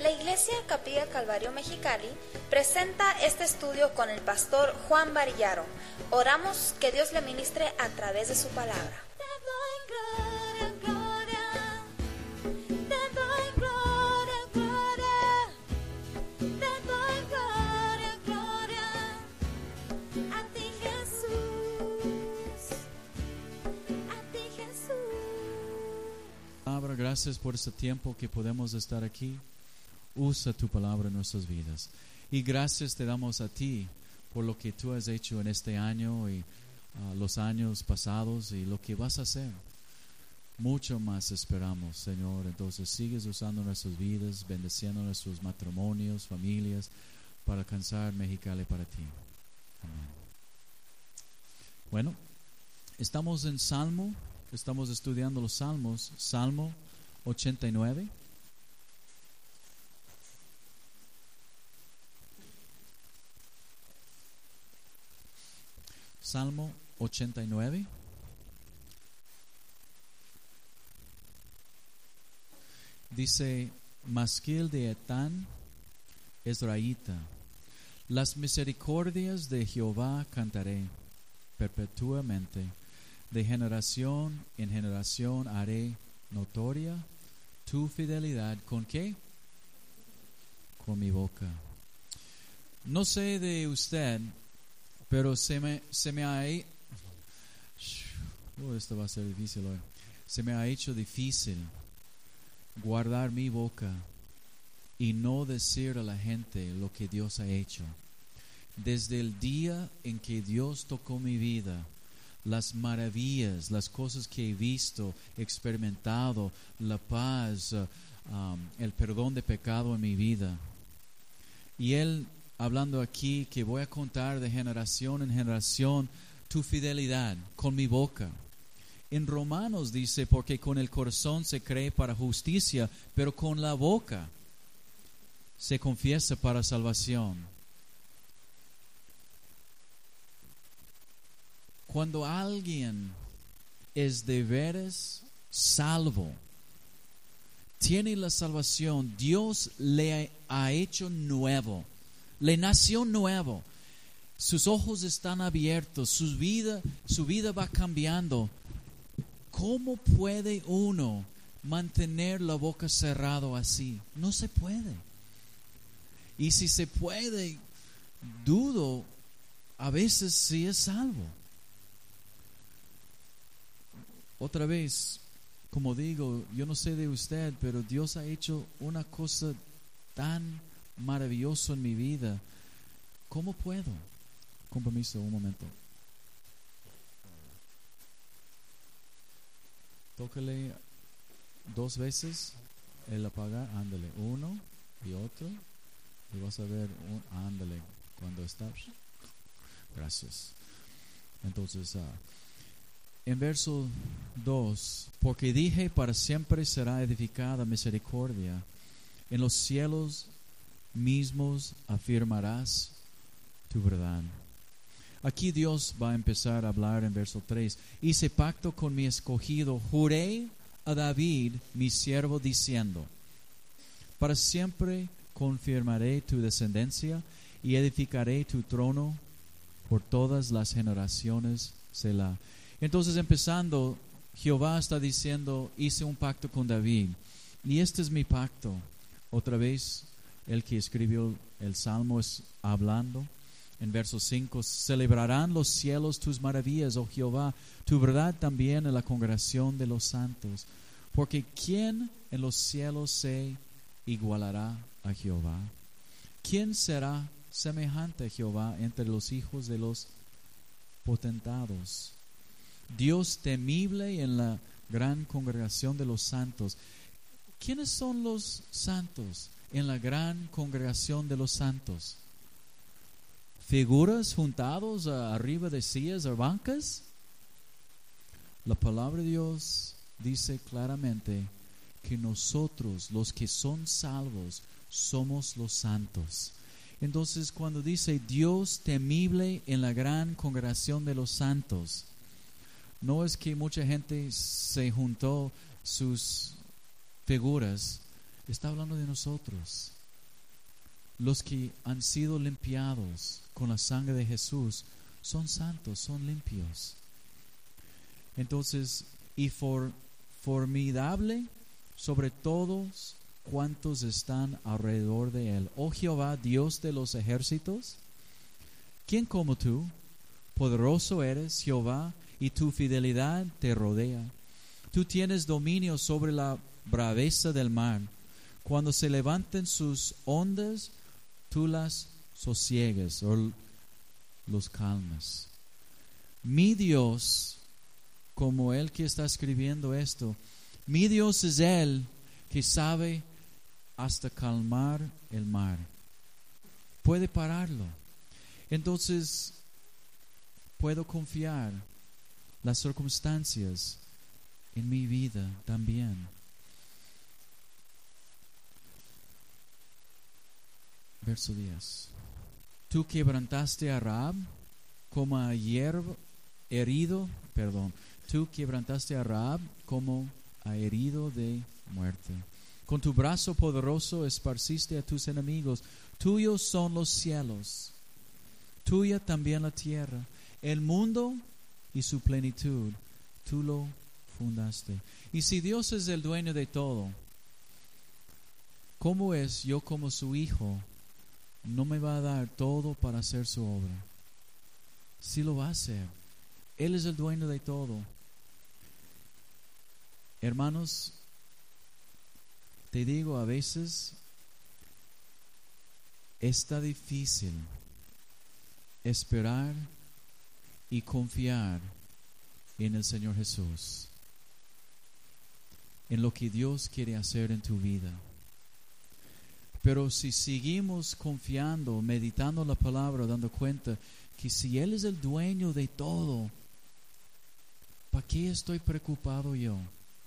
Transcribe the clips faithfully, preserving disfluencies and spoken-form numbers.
La Iglesia Capilla Calvario Mexicali presenta este estudio con el pastor Juan Varillaro. Oramos que Dios le ministre a través de su palabra. Gracias por este tiempo que podemos estar aquí. Usa tu palabra en nuestras vidas. Y gracias te damos a ti por lo que tú has hecho en este año y uh, los años pasados y lo que vas a hacer. Mucho más esperamos, Señor. Entonces sigues usando nuestras vidas, bendeciendo nuestros matrimonios, familias, para alcanzar Mexicali para ti. Amén. Bueno, estamos en Salmo, estamos estudiando los Salmos, Salmo ochenta y nueve. Salmo ochenta y nueve. Dice: Masquil de Etán, Ezraíta, las misericordias de Jehová cantaré perpetuamente, de generación en generación haré notoria tu fidelidad. ¿Con qué? Con mi boca. No sé de usted, pero se me, se me ha hecho, oh, esto va a ser difícil hoy. Se me ha hecho difícil guardar mi boca y no decir a la gente lo que Dios ha hecho. Desde el día en que Dios tocó mi vida, las maravillas, las cosas que he visto, experimentado, la paz, uh, um, el perdón de pecado en mi vida. Y Él hablando aquí que voy a contar de generación en generación tu fidelidad con mi boca. En Romanos dice: porque con el corazón se cree para justicia, pero con la boca se confiesa para salvación. Cuando alguien es de veras salvo, tiene la salvación, Dios le ha hecho nuevo, le nació nuevo, sus ojos están abiertos, su vida, su vida va cambiando. ¿Cómo puede uno mantener la boca cerrada así? No se puede. Y si se puede, dudo a veces si es salvo. Otra vez, como digo, yo no sé de usted, pero Dios ha hecho una cosa tan maravillosa en mi vida. ¿Cómo puedo? Con permiso, un momento. Tócale dos veces el apagar, ándale, uno y otro, y vas a ver, un, ándale, cuando está. Gracias. Entonces, uh, en verso dos, porque dije: para siempre será edificada misericordia, en los cielos mismos afirmarás tu verdad. Aquí Dios va a empezar a hablar en verso tres. Hice pacto con mi escogido, juré a David mi siervo diciendo: para siempre confirmaré tu descendencia y edificaré tu trono por todas las generaciones. Selah. Entonces, empezando, Jehová está diciendo: hice un pacto con David y este es mi pacto. Otra vez, el que escribió el Salmo es hablando. En verso cinco, celebrarán los cielos tus maravillas, oh Jehová, tu verdad también en la congregación de los santos. Porque ¿quién en los cielos se igualará a Jehová? ¿Quién será semejante a Jehová entre los hijos de los potentados? Dios temible en la gran congregación de los santos. ¿Quiénes son los santos en la gran congregación de los santos? ¿Figuras juntados uh, arriba de sillas o bancas? La palabra de Dios dice claramente que nosotros, los que son salvos, somos los santos. Entonces, cuando dice Dios temible en la gran congregación de los santos, no es que mucha gente se juntó sus figuras, está hablando de nosotros. los que han sido limpiados con la sangre de Jesús son santos, son limpios. Entonces, y for, formidable sobre todos cuantos están alrededor de él. Oh Jehová, Dios de los ejércitos, ¿quién como tú? Poderoso eres, Jehová, y tu fidelidad te rodea. Tú tienes dominio sobre la braveza del mar. Cuando se levanten sus ondas, tú las sosiegues o los calmas. Mi Dios, como el que está escribiendo esto, mi Dios es el que sabe hasta calmar el mar. Puede pararlo. Entonces, puedo confiar las circunstancias en mi vida también. Verso diez. Tú quebrantaste a Rahab como a hierro herido, perdón. Tú quebrantaste a Rahab como a herido de muerte. Con tu brazo poderoso esparciste a tus enemigos. Tuyos son los cielos, tuya también la tierra, el mundo y su plenitud. Tú lo fundaste. Y si Dios es el dueño de todo, ¿cómo es yo como su hijo no me va a dar todo para hacer su obra? Sí lo va a hacer. Él es el dueño de todo. Hermanos, te digo, a veces está difícil esperar y confiar en el Señor Jesús, en lo que Dios quiere hacer en tu vida. Pero si seguimos confiando, meditando la palabra, dando cuenta que si Él es el dueño de todo, ¿para qué estoy preocupado yo?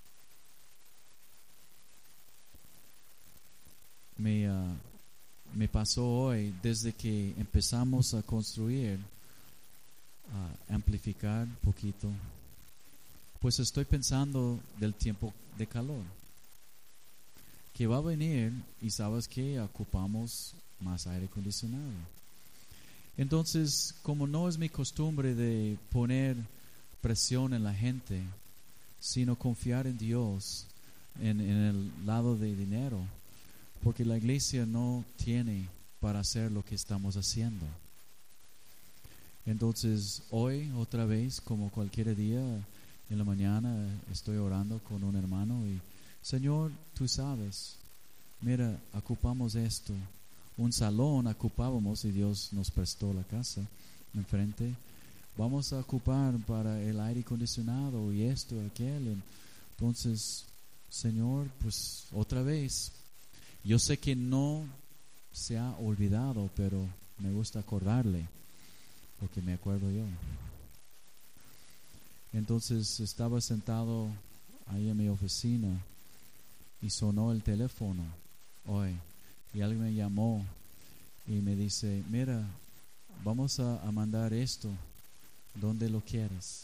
Me, uh, me pasó hoy, desde que empezamos a construir, a amplificar un poquito, pues estoy pensando del tiempo de calor que va a venir, y sabes que ocupamos más aire acondicionado. Entonces, como no es mi costumbre de poner presión en la gente, sino confiar en Dios en, en el lado de dinero, porque la iglesia no tiene para hacer lo que estamos haciendo. Entonces, hoy otra vez, como cualquier día, en la mañana estoy orando con un hermano y Señor, tú sabes, mira, ocupamos esto, un salón ocupábamos y Dios nos prestó la casa enfrente. Vamos a ocupar para el aire acondicionado y esto, aquel. Entonces, Señor, pues otra vez, yo sé que no se ha olvidado, pero me gusta acordarle, porque me acuerdo yo. Entonces estaba sentado ahí en mi oficina y sonó el teléfono hoy y alguien me llamó y me dice, mira, vamos a, a mandar esto donde lo quieres.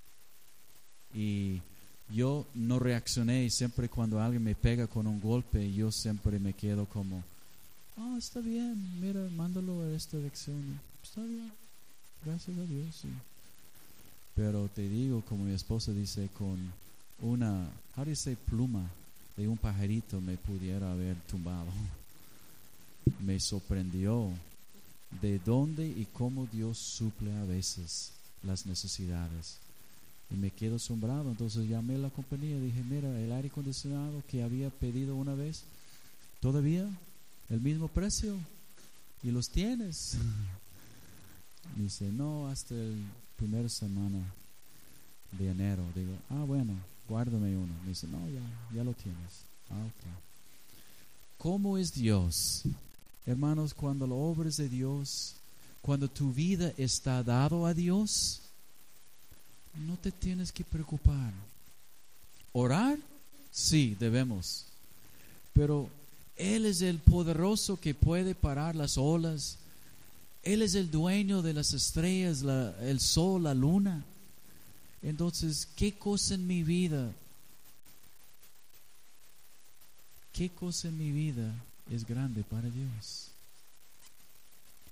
Y yo no reaccioné, y siempre cuando alguien me pega con un golpe, yo siempre me quedo como, oh, está bien, mira, mándalo a esta dirección. Está bien, gracias a Dios, sí. Pero te digo, como mi esposa dice, con una, how do you say, pluma de un pajarito me pudiera haber tumbado. Me sorprendió de dónde y cómo Dios suple a veces las necesidades. Y me quedo asombrado. Entonces llamé a la compañía y dije, mira, el aire acondicionado que había pedido una vez, todavía el mismo precio y los tienes. Dice, no, hasta el primera semana de enero. Digo, ah, bueno, guárdame uno. Me dice, no, ya, ya lo tienes. Ah, ok. ¿Cómo es Dios? Hermanos, cuando la obra es de Dios, cuando tu vida está dado a Dios, no te tienes que preocupar. ¿Orar? Sí, debemos. Pero Él es el poderoso que puede parar las olas. Él es el dueño de las estrellas, la, el sol, la luna. Entonces, ¿qué cosa en mi vida? ¿Qué cosa en mi vida es grande para Dios?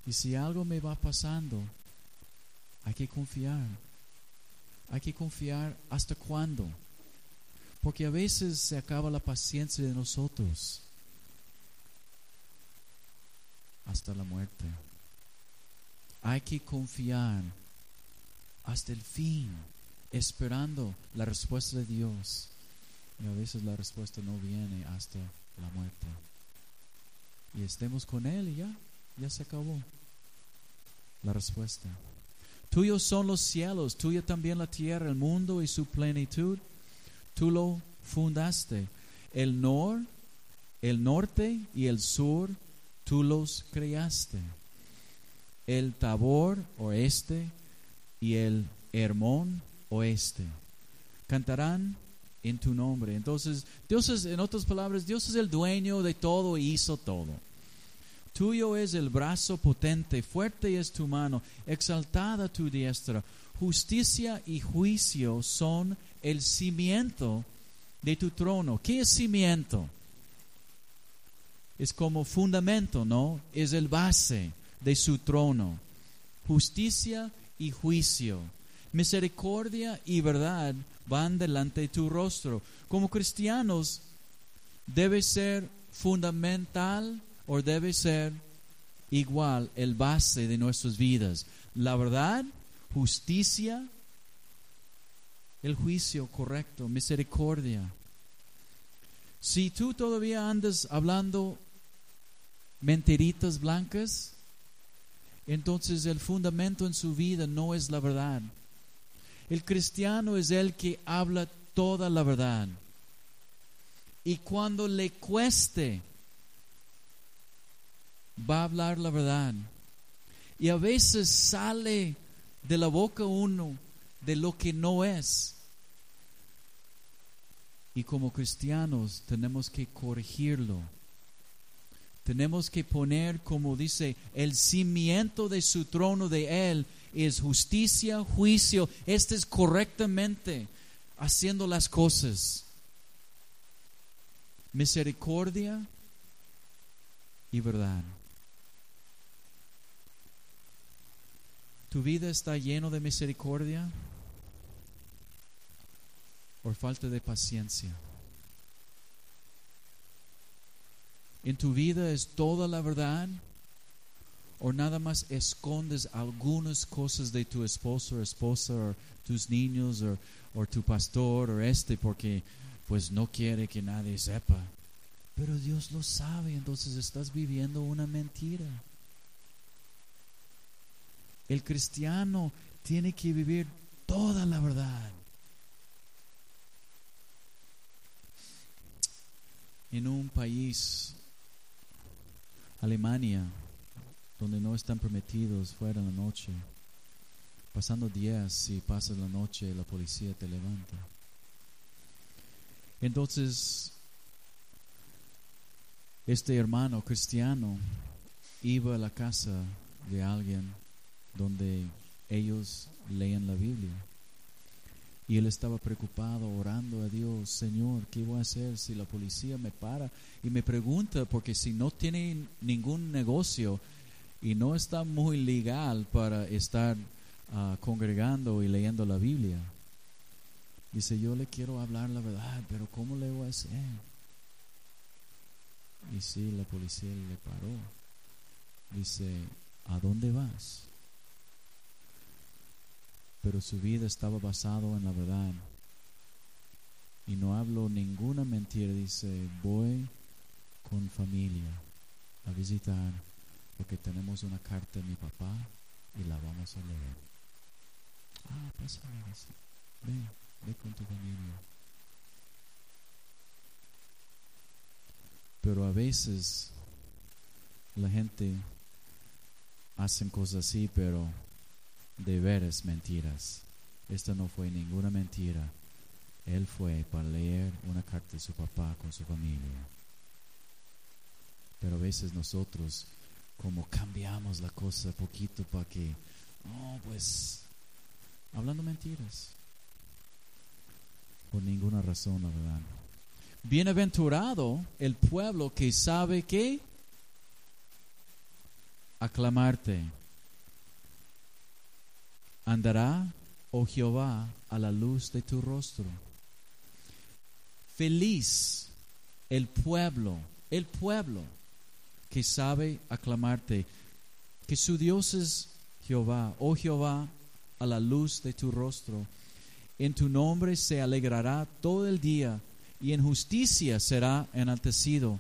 Y si algo me va pasando, hay que confiar. Hay que confiar hasta cuándo. Porque a veces se acaba la paciencia de nosotros. Hasta la muerte. Hay que confiar hasta el fin, esperando la respuesta de Dios. Y a veces la respuesta no viene hasta la muerte. Y estemos con Él y ya, ya se acabó la respuesta. Tuyos son los cielos, tuya también la tierra, el mundo y su plenitud. Tú lo fundaste. El nor, el norte y el sur, tú los creaste. El Tabor, oeste, y el Hermón, oeste. Cantarán en tu nombre. Entonces, Dios es, en otras palabras, Dios es el dueño de todo y hizo todo. Tuyo es el brazo potente, fuerte es tu mano, exaltada tu diestra. Justicia y juicio son el cimiento de tu trono. ¿Qué es cimiento? Es como fundamento, ¿no? Es el base de su trono. Justicia y juicio, misericordia y verdad van delante de tu rostro. Como cristianos, debe ser fundamental o debe ser igual el base de nuestras vidas. La verdad, justicia, el juicio correcto, misericordia. Si tú todavía andas hablando mentiritas blancas, entonces el fundamento en su vida no es la verdad. El cristiano es el que habla toda la verdad. Y cuando le cueste, va a hablar la verdad. Y a veces sale de la boca uno de lo que no es. Y como cristianos tenemos que corregirlo. Tenemos que poner, como dice, el cimiento de su trono de Él es justicia, juicio. Este es correctamente haciendo las cosas. Misericordia y verdad. ¿Tu vida está lleno de misericordia o falta de paciencia? ¿En tu vida es toda la verdad o nada más escondes algunas cosas de tu esposo o esposa o tus niños o, o tu pastor o este porque pues no quiere que nadie sepa? Pero Dios lo sabe, entonces estás viviendo una mentira. El cristiano tiene que vivir toda la verdad. En un país, Alemania, donde no están permitidos fuera en la noche, pasando días, si pasas la noche, la policía te levanta. Entonces, este hermano cristiano iba a la casa de alguien donde ellos leen la Biblia. Y él estaba preocupado, orando a Dios: Señor, ¿qué voy a hacer si la policía me para y me pregunta? Porque si no tiene ningún negocio y no está muy legal para estar uh, congregando y leyendo la Biblia. Dice: yo le quiero hablar la verdad, pero ¿cómo le voy a hacer? Y sí, la policía le paró. Dice: ¿a dónde vas? Pero su vida estaba basado en la verdad. Y no hablo ninguna mentira. Dice: voy con familia a visitar porque tenemos una carta de mi papá y la vamos a leer. Ah, pasa, ve, ve con tu familia. Pero a veces la gente hace cosas así, pero de veras mentiras. Esta no fue ninguna mentira. Él fue para leer una carta de su papá con su familia. Pero a veces nosotros como cambiamos la cosa poquito para que, no, pues, hablando mentiras. Por ninguna razón, la verdad. Bienaventurado el pueblo que sabe que aclamarte. Andará, oh Jehová, a la luz de tu rostro. Feliz el pueblo, el pueblo que sabe aclamarte, que su Dios es Jehová, oh Jehová, a la luz de tu rostro. En tu nombre se alegrará todo el día, y en justicia será enaltecido.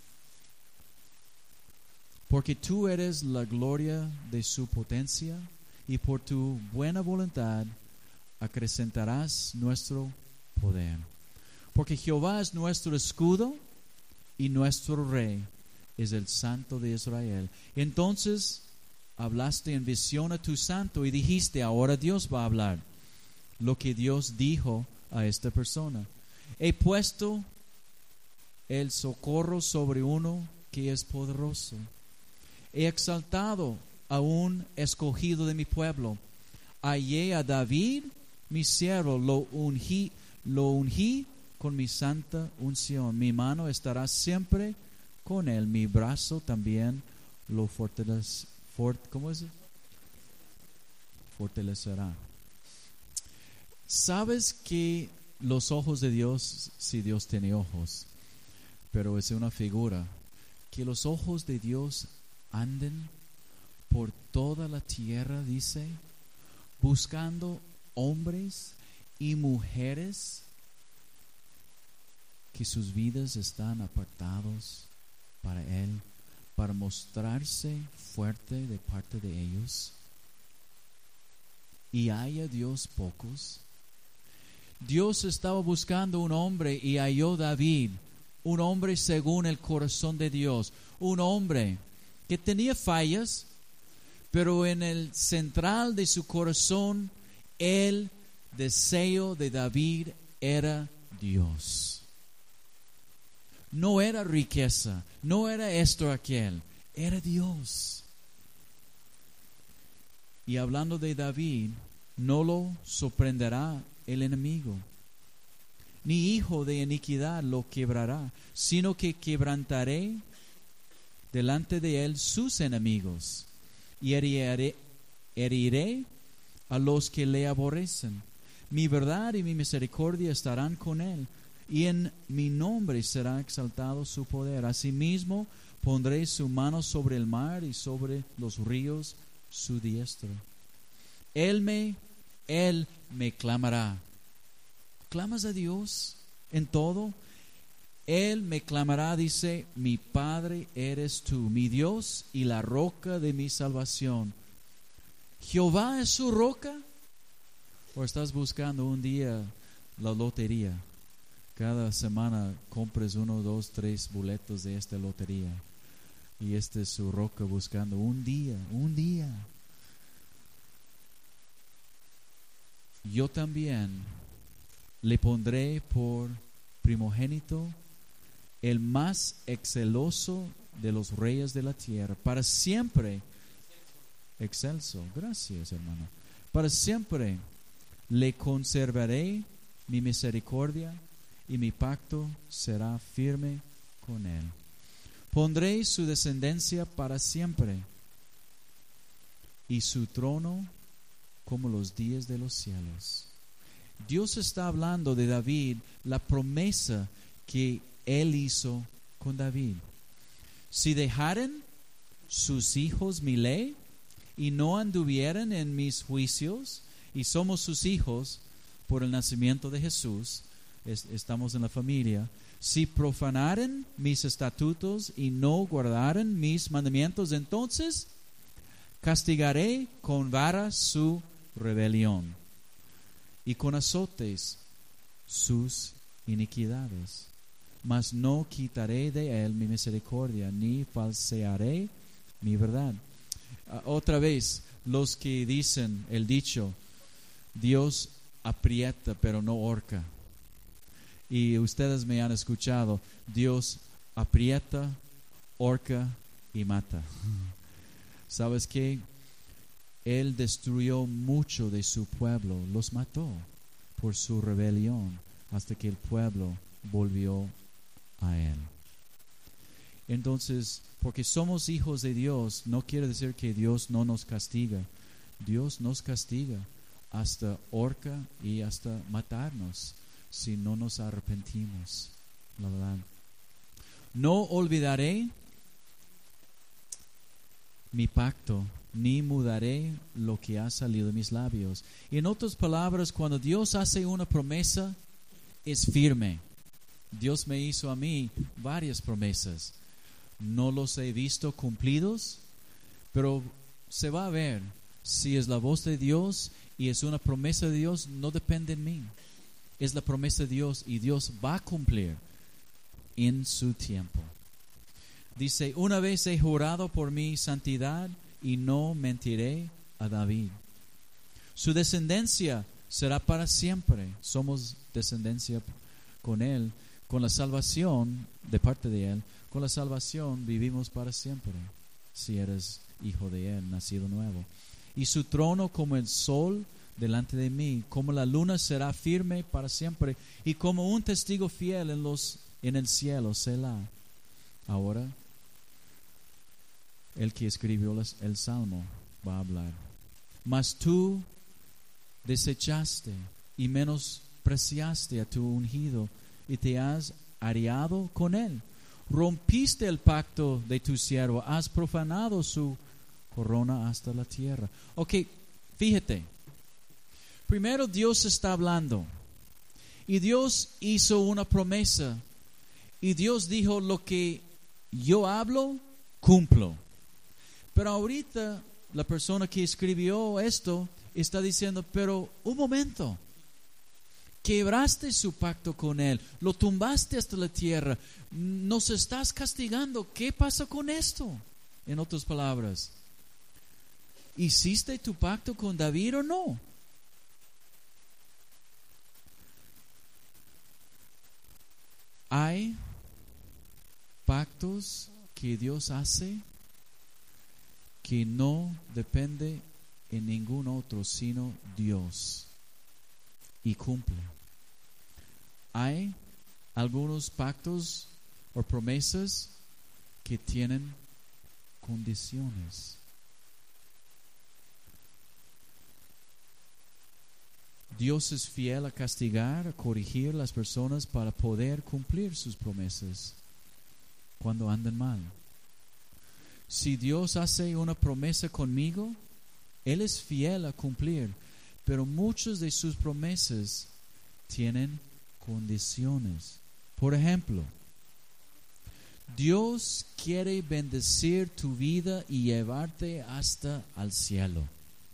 Porque tú eres la gloria de su potencia, y por tu buena voluntad acrecentarás nuestro poder. Porque Jehová es nuestro escudo, y nuestro rey es el Santo de Israel. Entonces hablaste en visión a tu santo y dijiste, ahora Dios va a hablar lo que Dios dijo a esta persona. He puesto el socorro sobre uno que es poderoso. He exaltado a un escogido de mi pueblo. Hallé a David, mi siervo, lo ungí, lo ungí con mi santa unción. Mi mano estará siempre con él. Mi brazo también lo fortalece, fort, ¿cómo es? fortalecerá. ¿Sabes que los ojos de Dios, si Dios tiene ojos, pero es una figura, que los ojos de Dios anden por toda la tierra, dice, buscando hombres y mujeres que sus vidas están apartados para Él, para mostrarse fuerte de parte de ellos? Y haya Dios pocos. Dios estaba buscando un hombre y halló David, un hombre según el corazón de Dios, un hombre que tenía fallas, pero en el central de su corazón, el deseo de David era Dios. No era riqueza, no era esto o aquel, era Dios. Y hablando de David, no lo sorprenderá el enemigo, ni hijo de iniquidad lo quebrará, sino que quebrantaré delante de él sus enemigos, y heriré, heriré a los que le aborrecen. Mi verdad y mi misericordia estarán con él, y en mi nombre será exaltado su poder. Asimismo pondré su mano sobre el mar y sobre los ríos su diestra. Él me, él me clamará. ¿Clamas a Dios en todo? Él me clamará, dice, mi Padre eres tú, mi Dios y la roca de mi salvación. ¿Jehová es su roca? ¿O estás buscando un día la lotería? Cada semana compres uno, dos, tres boletos de esta lotería. Y esta es su roca buscando un día, un día. Yo también le pondré por primogénito, el más exceloso de los reyes de la tierra, para siempre. Excelso, gracias hermano. Para siempre le conservaré mi misericordia y mi pacto será firme con él. Pondré su descendencia para siempre y su trono como los días de los cielos. Dios está hablando de David, la promesa que él hizo con David. Si dejaren sus hijos mi ley y no anduvieran en mis juicios, y somos sus hijos por el nacimiento de Jesús, es, estamos en la familia. Si profanaren mis estatutos y no guardaren mis mandamientos, entonces castigaré con vara su rebelión y con azotes sus iniquidades. Mas no quitaré de él mi misericordia, ni falsearé mi verdad. Uh, otra vez, los que dicen el dicho, Dios aprieta pero no ahorca. Y ustedes me han escuchado, Dios aprieta, ahorca y mata. ¿Sabes qué? Él destruyó mucho de su pueblo, los mató por su rebelión, hasta que el pueblo volvió a él. Entonces, porque somos hijos de Dios, no quiere decir que Dios no nos castiga. Dios nos castiga hasta horca y hasta matarnos si no nos arrepentimos. La verdad. No olvidaré mi pacto, ni mudaré lo que ha salido de mis labios. Y en otras palabras, cuando Dios hace una promesa, es firme. Dios me hizo a mí varias promesas. No los he visto cumplidos, pero se va a ver si es la voz de Dios y es una promesa de Dios. No depende de mí. Es la promesa de Dios y Dios va a cumplir en su tiempo. Dice, una vez he jurado por mi santidad y no mentiré a David. Su descendencia será para siempre. Somos descendencia con él, con la salvación de parte de él. Con la salvación vivimos para siempre, si eres hijo de él, nacido nuevo. Y su trono como el sol delante de mí, como la luna será firme para siempre, y como un testigo fiel en los en el cielo, Selah. Ahora, el que escribió el Salmo va a hablar. Mas tú desechaste y menospreciaste a tu ungido y te has areado con él. Rompiste el pacto de tu siervo, has profanado su corona hasta la tierra. Ok, fíjate. Primero Dios está hablando y Dios hizo una promesa y Dios dijo, lo que yo hablo, cumplo. Pero ahorita la persona que escribió esto está diciendo, pero un momento, quebraste su pacto con él, lo tumbaste hasta la tierra, nos estás castigando, ¿qué pasa con esto? En otras palabras, ¿hiciste tu pacto con David o no? Hay pactos que Dios hace que no depende en ningún otro sino Dios y cumple. Hay algunos pactos o promesas que tienen condiciones. Dios es fiel a castigar, a corregir a las personas para poder cumplir sus promesas cuando andan mal. Si Dios hace una promesa conmigo, Él es fiel a cumplir, pero muchas de sus promesas tienen condiciones. Por ejemplo, Dios quiere bendecir tu vida y llevarte hasta al cielo.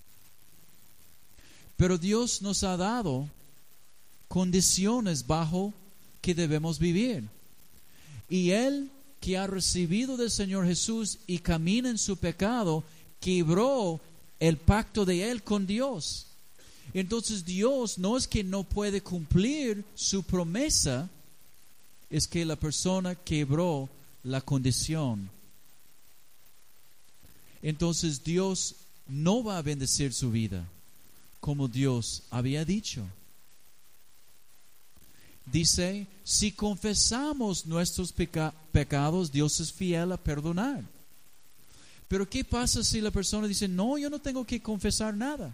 Pero Dios nos ha dado condiciones bajo que debemos vivir. Y Él, que ha recibido del Señor Jesús y camina en su pecado, quebró el pacto de Él con Dios. Entonces Dios no es que no puede cumplir su promesa, es que la persona quebró la condición. Entonces Dios no va a bendecir su vida como Dios había dicho. Dice, si confesamos nuestros peca- pecados, Dios es fiel a perdonar. Pero ¿qué pasa si la persona dice, no, yo no tengo que confesar nada?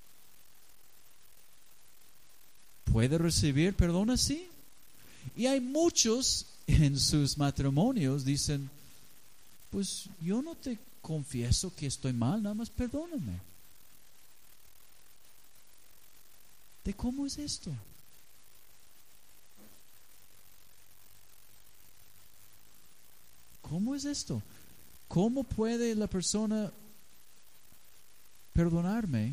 ¿Puede recibir perdón así? Y hay muchos en sus matrimonios dicen, pues yo no te confieso que estoy mal, nada más perdóname. ¿De cómo es esto? ¿Cómo es esto? ¿Cómo puede la persona perdonarme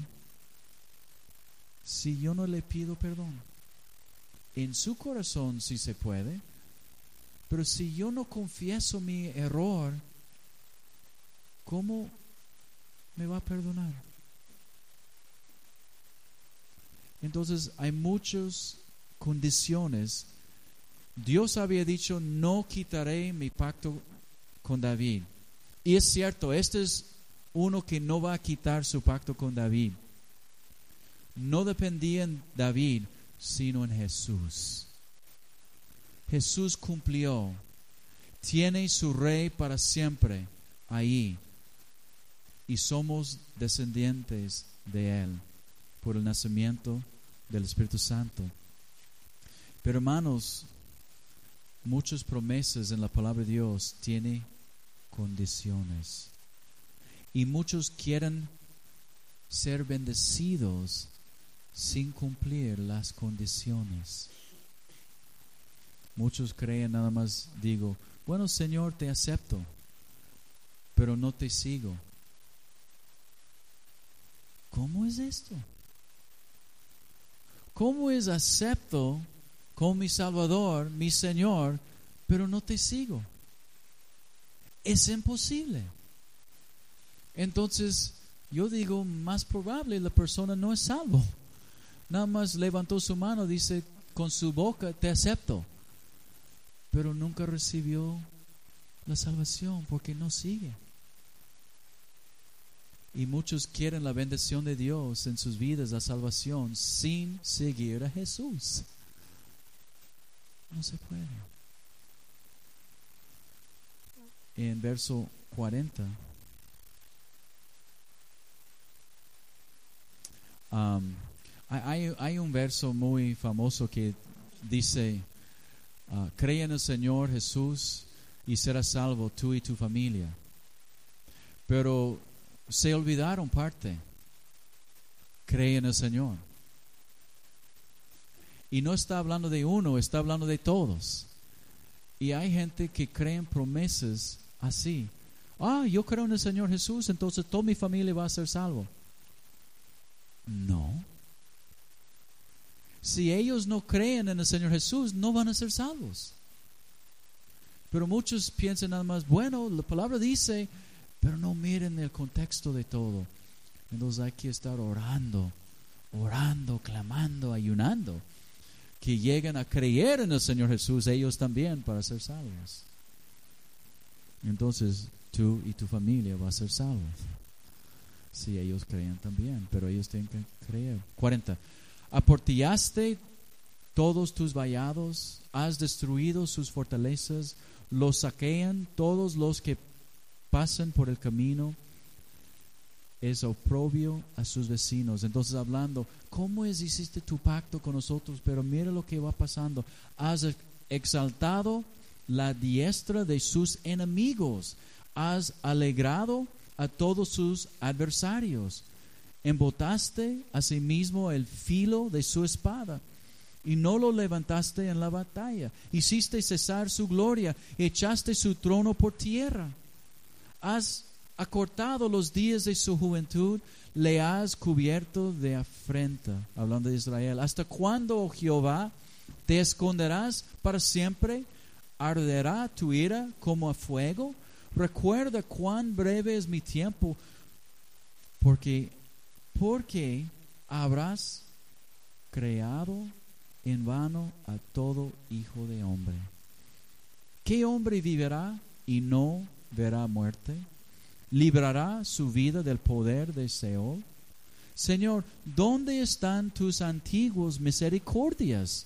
si yo no le pido perdón? En su corazón sí se puede, pero si yo no confieso mi error, ¿cómo me va a perdonar? Entonces hay muchas condiciones. Dios había dicho, no quitaré mi pacto con David. Y es cierto, este es uno que no va a quitar su pacto con David. No dependía en David, sino en Jesús. Jesús cumplió. tiene su rey para siempre ahí. Y somos descendientes de Él por el nacimiento del Espíritu Santo. Pero hermanos, muchas promesas en la palabra de Dios tienen condiciones. Y muchos quieren ser bendecidos sin cumplir las condiciones. Muchos creen nada más, digo, bueno, Señor, te acepto, pero no te sigo. ¿Cómo es esto? ¿Cómo es acepto como mi Salvador, mi Señor, pero no te sigo? Es imposible. Entonces, yo digo, más probable la persona no es salvo. Nada más levantó su mano, dice con su boca, te acepto, pero nunca recibió la salvación porque no sigue. Y muchos quieren la bendición de Dios en sus vidas, la salvación, sin seguir a Jesús. No se puede. En verso cuarenta, um, hay, hay un verso muy famoso que dice, uh, cree en el Señor Jesús y serás salvo tú y tu familia. Pero se olvidaron parte. Cree en el Señor. Y no está hablando de uno, está hablando de todos. Y hay gente que cree en promesas así. Ah, yo creo en el Señor Jesús, entonces toda mi familia va a ser salvo. No. Si ellos no creen en el Señor Jesús, no van a ser salvos. Pero muchos piensan nada más, bueno, la palabra dice, pero no miren el contexto de todo. Entonces hay que estar orando, orando, clamando, ayunando, que lleguen a creer en el Señor Jesús ellos también para ser salvos. Entonces tú y tu familia van a ser salvos si ellos creen también, pero ellos tienen que creer. cuarenta. Aportillaste todos tus vallados, has destruido sus fortalezas, los saquean todos los que pasan por el camino, es oprobio a sus vecinos. Entonces hablando, ¿cómo es hiciste tu pacto con nosotros? Pero mira lo que va pasando. Has exaltado la diestra de sus enemigos, has alegrado a todos sus adversarios, embotaste asimismo el filo de su espada y no lo levantaste en la batalla, hiciste cesar su gloria, echaste su trono por tierra. Has acortado los días de su juventud, le has cubierto de afrenta. Hablando de Israel. ¿Hasta cuándo, oh Jehová, te esconderás para siempre? ¿Arderá tu ira como a fuego? Recuerda cuán breve es mi tiempo, porque porque habrás creado en vano a todo hijo de hombre. ¿Qué hombre vivirá y no verá muerte? ¿Librará su vida del poder de Seol? Señor, ¿dónde están tus antiguas misericordias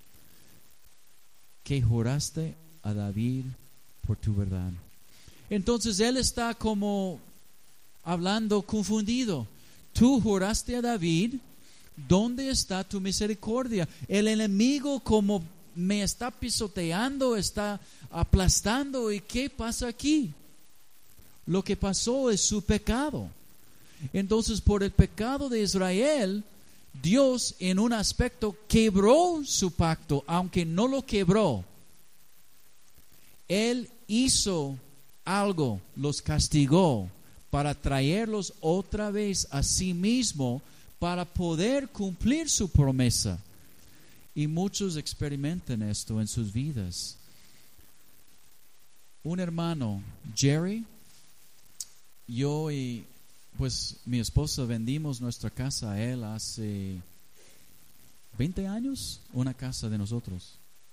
que juraste a David por tu verdad? Entonces él está como hablando confundido. Tú juraste a David, ¿dónde está tu misericordia? El enemigo como me está pisoteando, está aplastando. ¿Y qué pasa aquí? Lo que pasó es su pecado. Entonces, por el pecado de Israel, Dios en un aspecto quebró su pacto, aunque no lo quebró. Él hizo algo, los castigó para traerlos otra vez a sí mismo para poder cumplir su promesa. Y muchos experimentan esto en sus vidas. Un hermano, Jerry, yo y pues mi esposa vendimos nuestra casa a él hace veinte años, una casa de nosotros.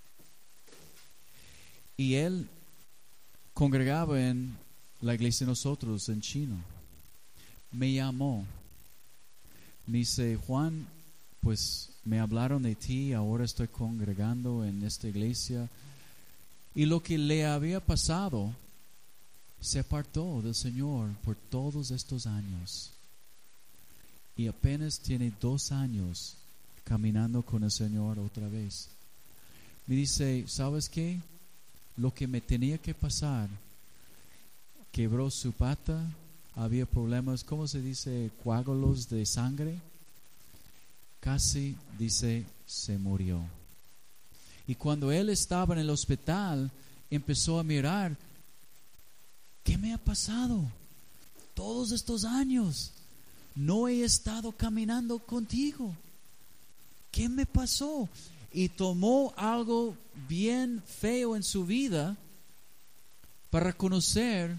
Y él congregaba en la iglesia de nosotros en Chino. Me llamó. Me dice, Juan, pues me hablaron de ti, ahora estoy congregando en esta iglesia Y lo que le había pasado se apartó del Señor por todos estos años. Y apenas tiene dos años caminando con el Señor otra vez. Me dice, ¿sabes qué? Lo que me tenía que pasar, quebró su pata, había problemas, ¿cómo se dice? Coágulos de sangre. Casi, dice, se murió. Y cuando él estaba en el hospital, empezó a mirar, ¿qué me ha pasado? Todos estos años no he estado caminando contigo. ¿Qué me pasó? Y tomó algo bien feo en su vida para reconocer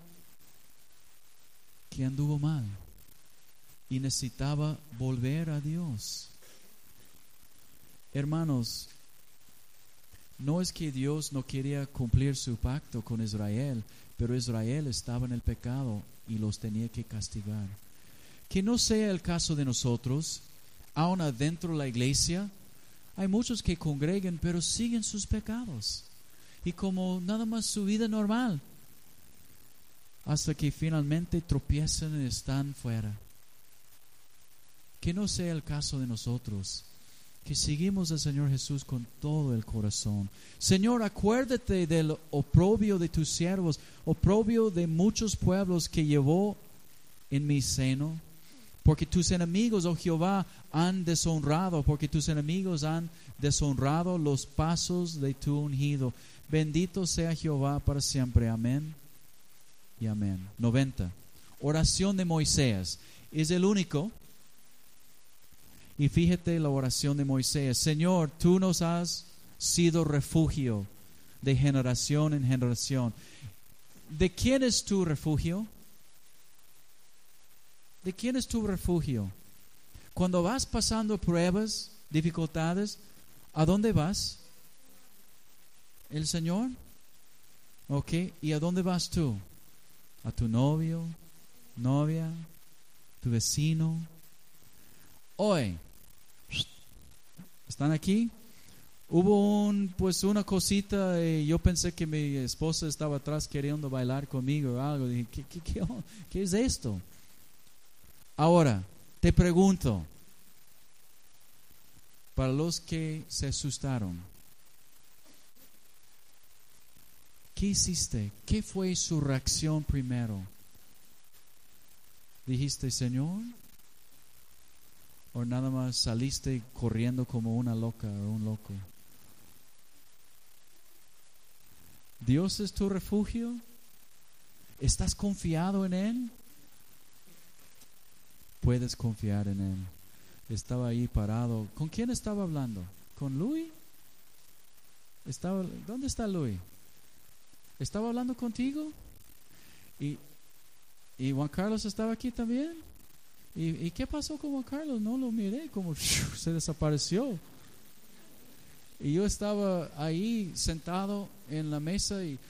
que anduvo mal y necesitaba volver a Dios. Hermanos, no es que Dios no quería cumplir su pacto con Israel, pero Israel estaba en el pecado y los tenía que castigar. Que no sea el caso de nosotros, aún adentro de la iglesia, hay muchos que congregan pero siguen sus pecados y como nada más su vida normal, hasta que finalmente tropiezan y están fuera. Que no sea el caso de nosotros, que seguimos al Señor Jesús con todo el corazón. Señor, acuérdate del oprobio de tus siervos, oprobio de muchos pueblos que llevó en mi seno, porque tus enemigos, oh Jehová, han deshonrado, porque tus enemigos han deshonrado los pasos de tu ungido. Bendito sea Jehová para siempre. Amén y amén. noventa. Oración de Moisés. Es el único. Y fíjate la oración de Moisés. Señor, tú nos has sido refugio de generación en generación. ¿De quién es tu refugio? ¿De quién es tu refugio? Cuando vas pasando pruebas, dificultades, ¿a dónde vas? ¿El Señor? Ok, ¿y a dónde vas tú? ¿A tu novio, novia, tu vecino? Hoy, ¿están aquí? Hubo un, pues una cosita, y yo pensé que mi esposa estaba atrás queriendo bailar conmigo o algo. Dije, ¿qué, qué, qué, qué es esto? Ahora, te pregunto, para los que se asustaron, ¿qué hiciste? ¿Qué fue su reacción primero? ¿Dijiste, Señor? ¿O nada más saliste corriendo como una loca o un loco? ¿Dios es tu refugio? ¿Estás confiado en Él? Puedes confiar en Él. Estaba ahí parado. ¿Con quién estaba hablando? ¿Con Luis? Estaba, ¿dónde está Luis? ¿Estaba hablando contigo? ¿Y, y Juan Carlos estaba aquí también? ¿Y, ¿Y qué pasó con Juan Carlos? No lo miré, como se desapareció. Y yo estaba ahí sentado en la mesa y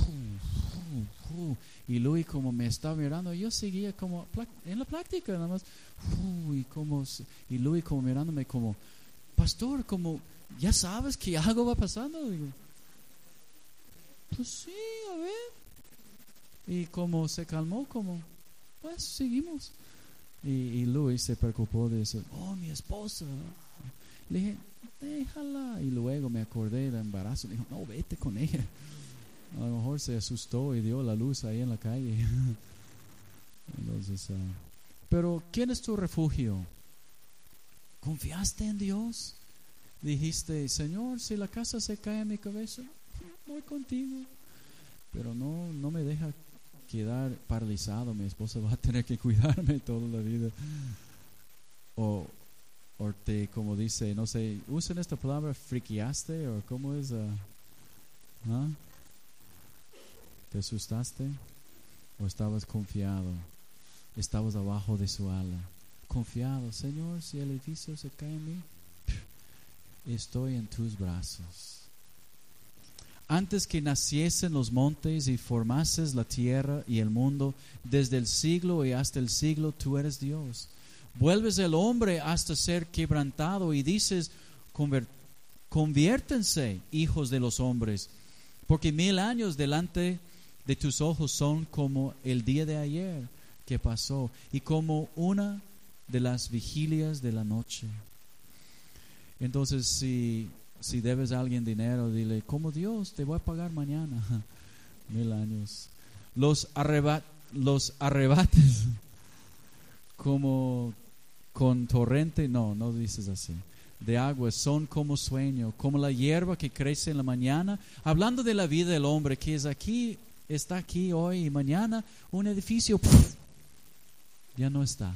y Luis como me estaba mirando, yo seguía como en la práctica nada más y como y Luis como mirándome como, pastor, como ya sabes que algo va pasando. Digo, pues sí, a ver. Y como se calmó, como pues seguimos. Y, y Luis se preocupó de eso. Oh, mi esposa. Le dije, déjala. Y luego me acordé del embarazo. Le dijo, no, vete con ella. A lo mejor se asustó y dio la luz ahí en la calle. Entonces, uh, pero ¿quién es tu refugio? ¿Confiaste en Dios? Dijiste, Señor, si la casa se cae en mi cabeza, voy contigo. Pero no, no me deja quedar paralizado. Mi esposa va a tener que cuidarme toda la vida. O, o te, como dice, no sé, usan esta palabra, friqueaste, o cómo es, uh, ¿ah? ¿Te asustaste? ¿O estabas confiado? Estabas abajo de su ala. Confiado, Señor, si el edificio se cae en mí, estoy en tus brazos. Antes que naciesen los montes y formases la tierra y el mundo, desde el siglo y hasta el siglo, tú eres Dios. Vuelves el hombre hasta ser quebrantado y dices, conviértense, hijos de los hombres, Porque mil años delante de tus ojos son como el día de ayer que pasó y como una de las vigilias de la noche. Entonces, si, si debes a alguien dinero, dile, como Dios, te voy a pagar mañana. Mil años. Los, arrebat, los arrebates como con torrente, no, no dices así, de agua, son como sueño, como la hierba que crece en la mañana. Hablando de la vida del hombre, que es aquí, está aquí hoy y mañana, un edificio, ¡puf!, ya no está.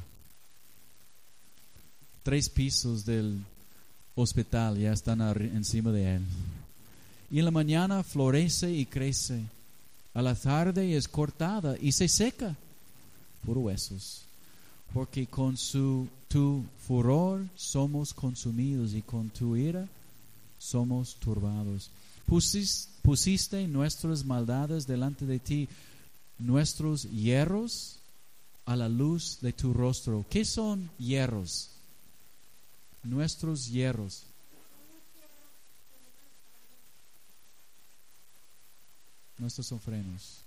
Tres pisos del hospital ya están encima de él. Y en la mañana florece y crece. A la tarde es cortada y se seca. Puro huesos. Porque con su, tu furor somos consumidos y con tu ira somos turbados. Pusiste, pusiste nuestras maldades delante de ti, nuestros hierros a la luz de tu rostro. ¿Qué son hierros? Nuestros hierros. Nuestros son frenos.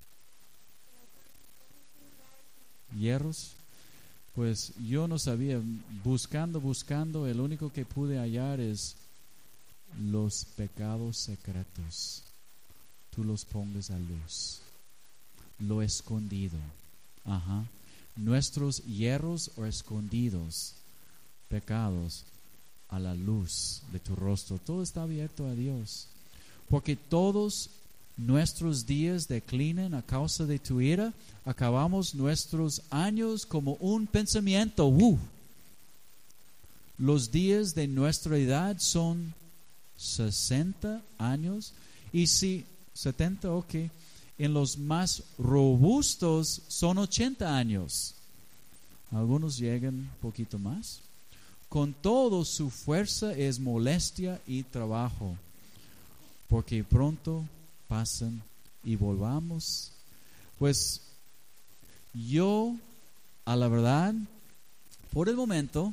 Hierros. Pues yo no sabía, buscando, buscando, el único que pude hallar es los pecados secretos. Tú los pongas a luz. Lo escondido. Ajá. Nuestros hierros o escondidos pecados a la luz de tu rostro. Todo está abierto a Dios. Porque todos nuestros días declinan a causa de tu ira. Acabamos nuestros años como un pensamiento. Uh. Los días de nuestra edad son sesenta años. Y si setenta, ok. En los más robustos son ochenta años. Algunos llegan un poquito más. Con todo, su fuerza es molestia y trabajo, porque pronto pasan y volvamos. Pues yo, a la verdad, por el momento,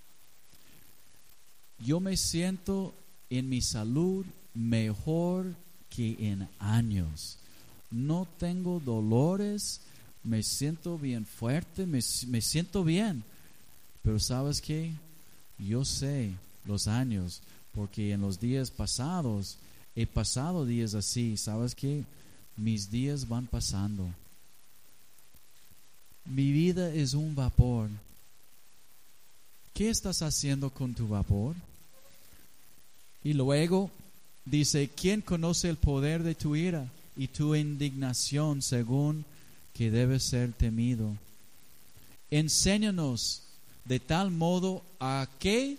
yo me siento en mi salud mejor que en años. No tengo dolores, me siento bien fuerte, me, me siento bien. Pero ¿sabes qué? Yo sé los años, porque en los días pasados he pasado días así. ¿Sabes qué? Mis días van pasando. Mi vida es un vapor. ¿Qué estás haciendo con tu vapor? Y luego dice, ¿quién conoce el poder de tu ira y tu indignación según que debe ser temido? Enséñanos de tal modo a que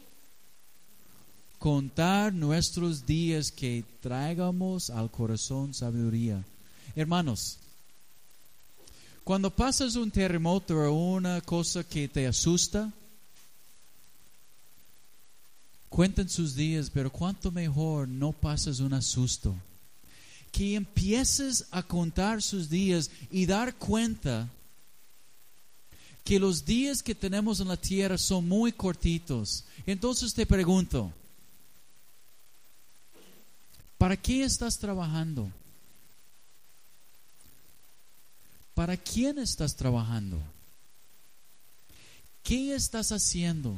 contar nuestros días, que traigamos al corazón sabiduría. Hermanos, cuando pasas un terremoto o una cosa que te asusta, cuenten sus días, pero cuánto mejor no pases un asusto. Que empieces a contar sus días y dar cuenta que los días que tenemos en la tierra son muy cortitos. Entonces te pregunto, ¿para qué estás trabajando? ¿Para quién estás trabajando? ¿Qué estás haciendo?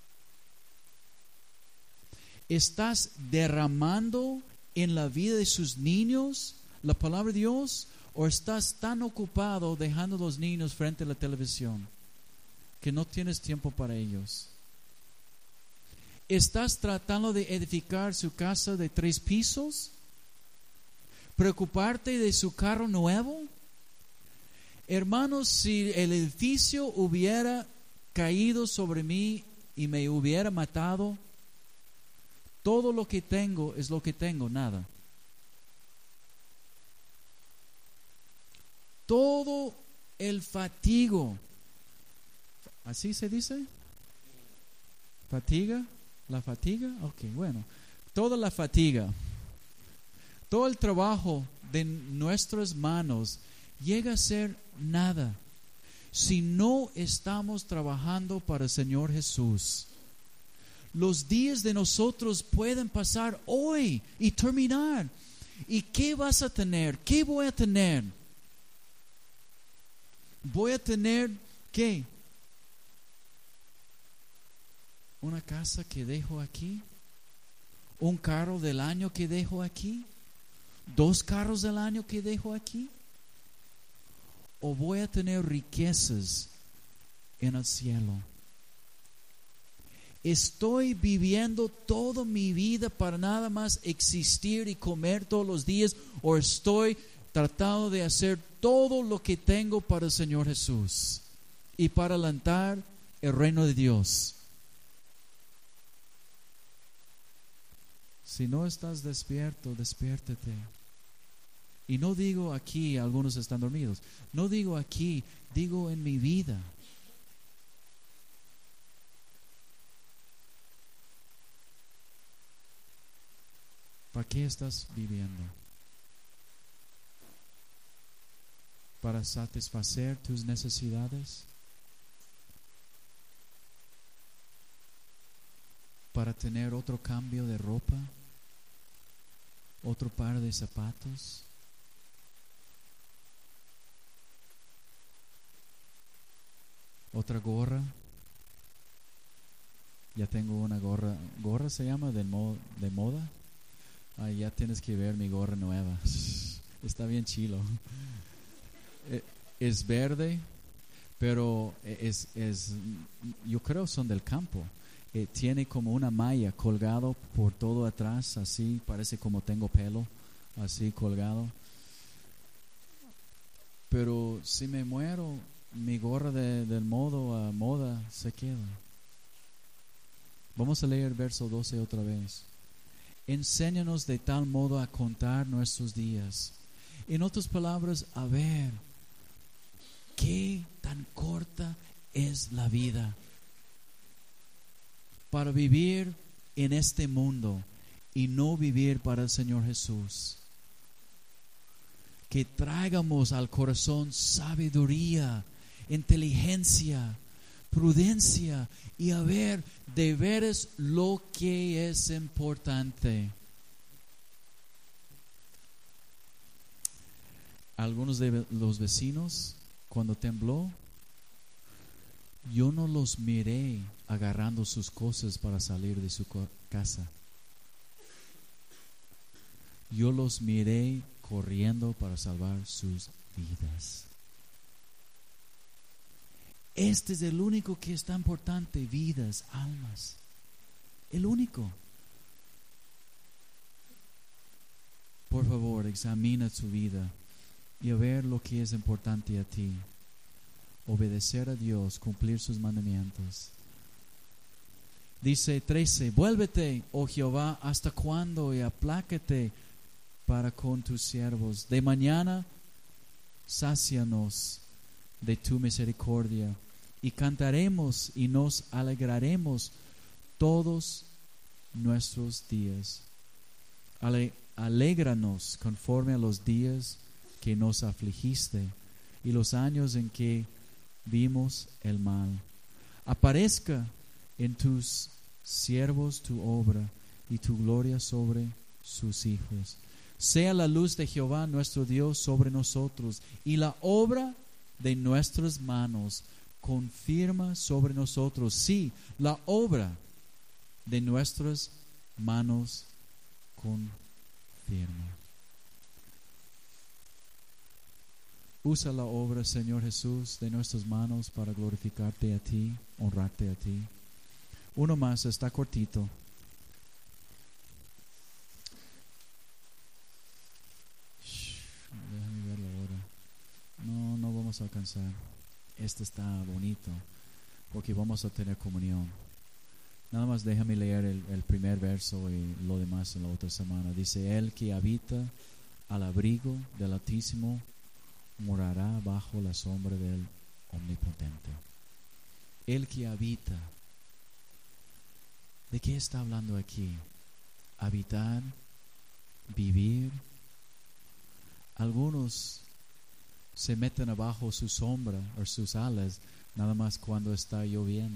¿Estás derramando en la vida de sus niños la palabra de Dios? ¿O estás tan ocupado dejando a los niños frente a la televisión que no tienes tiempo para ellos? ¿Estás tratando de edificar su casa de tres pisos? ¿Preocuparte de su carro nuevo? Hermanos, si el edificio hubiera caído sobre mí y me hubiera matado, todo lo que tengo es lo que tengo, nada. Todo el fatigo, ¿así se dice? ¿Fatiga? ¿La fatiga? Ok, bueno. Toda la fatiga, todo el trabajo de nuestras manos llega a ser nada si no estamos trabajando para el Señor Jesús. Los días de nosotros pueden pasar hoy y terminar. ¿Y qué vas a tener? ¿Qué voy a tener? Voy a tener, ¿qué? Una casa que dejo aquí, un carro del año que dejo aquí, dos carros del año que dejo aquí, o voy a tener riquezas en el cielo. Estoy viviendo toda mi vida para nada más existir y comer todos los días, o estoy tratando de hacer todo lo que tengo para el Señor Jesús y para alentar el reino de Dios. Si no estás despierto, despiértate. Y no digo aquí, algunos están dormidos, no digo aquí, digo en mi vida. ¿Para qué estás viviendo? ¿Para satisfacer tus necesidades? ¿Para tener otro cambio de ropa? ¿Otro par de zapatos? ¿Otra gorra? Ya tengo una gorra. ¿Gorra se llama de, mo- de moda? Ay, ya tienes que ver mi gorra nueva. Está bien chilo. Es verde, pero es, es, yo creo son del campo. Eh, tiene como una malla colgado por todo atrás, así parece como tengo pelo, así colgado. Pero si me muero, mi gorra de, del modo a moda se queda. Vamos a leer verso doce otra vez. Enséñanos de tal modo a contar nuestros días. En otras palabras, a ver, ¿qué tan corta es la vida para vivir en este mundo y no vivir para el Señor Jesús? Que traigamos al corazón sabiduría, inteligencia, prudencia y a ver de veras lo que es importante. Algunos de los vecinos, cuando tembló, yo no los miré agarrando sus cosas para salir de su casa. Yo los miré corriendo para salvar sus vidas. Este es el único que es tan importante, vidas, almas. El único. Por favor, examina tu vida y a ver lo que es importante a ti. Obedecer a Dios, cumplir sus mandamientos. Dice trece, vuélvete, oh Jehová, ¿hasta cuándo? Y aplácate para con tus siervos. De mañana, sácianos de tu misericordia y cantaremos y nos alegraremos todos nuestros días. Ale, alégranos conforme a los días que nos afligiste y los años en que vimos el mal. Aparezca en tus siervos tu obra y tu gloria sobre sus hijos. Sea la luz de Jehová nuestro Dios sobre nosotros y la obra de nuestras manos confirma sobre nosotros. Sí, la obra de nuestras manos confirma. Usa la obra, Señor Jesús, de nuestras manos para glorificarte a ti, honrarte a ti. Uno más, está cortito. Déjame ver la hora. No, no vamos a alcanzar. Este está bonito porque vamos a tener comunión. Nada más déjame leer el, el primer verso y lo demás en la otra semana. Dice, el que habita al abrigo del Altísimo morará bajo la sombra del Omnipotente. El que habita. ¿De qué está hablando aquí? Habitar, vivir. Algunos se meten abajo su sombra o sus alas nada más cuando está lloviendo.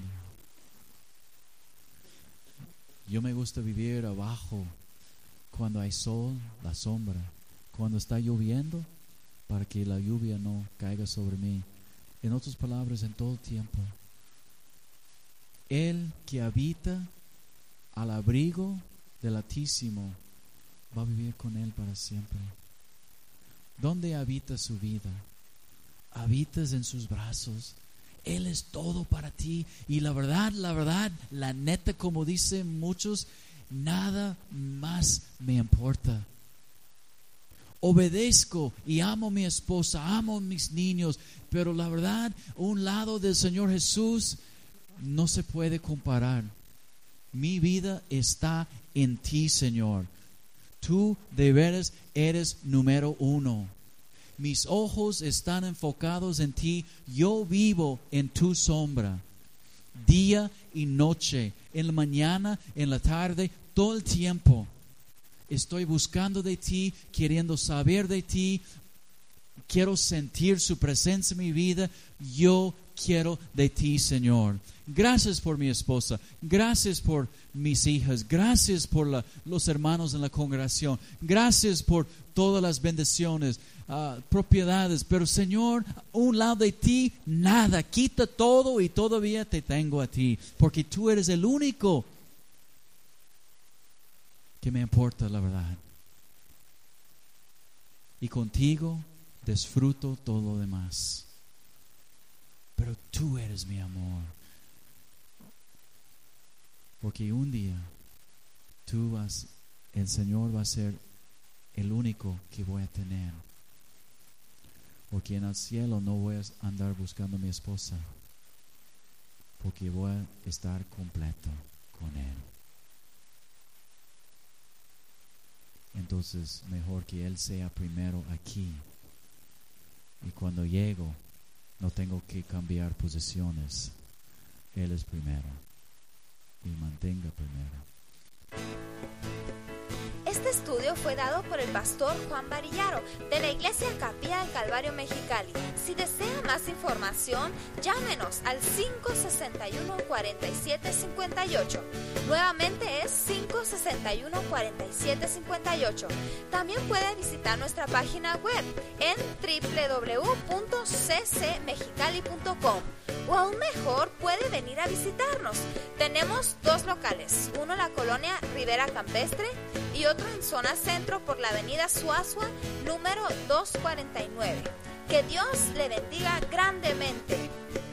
Yo me gusta vivir abajo cuando hay sol, la sombra. cuando está lloviendo, para que la lluvia no caiga sobre mí. En otras palabras, en todo tiempo. El que habita al abrigo del Altísimo va a vivir con Él para siempre. ¿Dónde habita su vida? Habitas en sus brazos. Él es todo para ti. Y la verdad, la verdad, la neta, como dicen muchos, nada más me importa. Obedezco y amo a mi esposa, amo a mis niños, pero la verdad, un lado del Señor Jesús no se puede comparar. Mi vida está en ti, Señor. Tú de veras eres número uno. Mis ojos están enfocados en ti. Yo vivo en tu sombra, día y noche, en la mañana, en la tarde, todo el tiempo. Estoy buscando de ti, queriendo saber de ti. Quiero sentir su presencia en mi vida. Yo quiero de ti, Señor. Gracias por mi esposa. Gracias por mis hijas. Gracias por la, los hermanos en la congregación. Gracias por todas las bendiciones, uh, propiedades. Pero, Señor, a un lado de ti, nada. Quita todo y todavía te tengo a ti. Porque tú eres el único que me importa, la verdad. Y contigo disfruto todo lo demás. Pero tú eres mi amor. Porque un día tú vas, el Señor va a ser el único que voy a tener. Porque en el cielo no voy a andar buscando a mi esposa. Porque voy a estar completo con Él. Entonces, mejor que Él sea primero aquí. Y cuando llego, no tengo que cambiar posiciones. Él es primero. Y mantenga primero. Este estudio fue dado por el pastor Juan Varillaro de la Iglesia Capilla del Calvario Mexicali. Si desea más información, llámenos al cinco seis uno, cuatro siete cinco ocho. Nuevamente es cinco seis uno, cuatro siete cinco ocho. También puede visitar nuestra página web en doble u doble u doble u punto c c mexicali punto com. O aún mejor, puede venir a visitarnos. Tenemos dos locales, uno en la colonia Rivera Campestre y otro en zona centro por la avenida Suazua, número doscientos cuarenta y nueve. Que Dios le bendiga grandemente.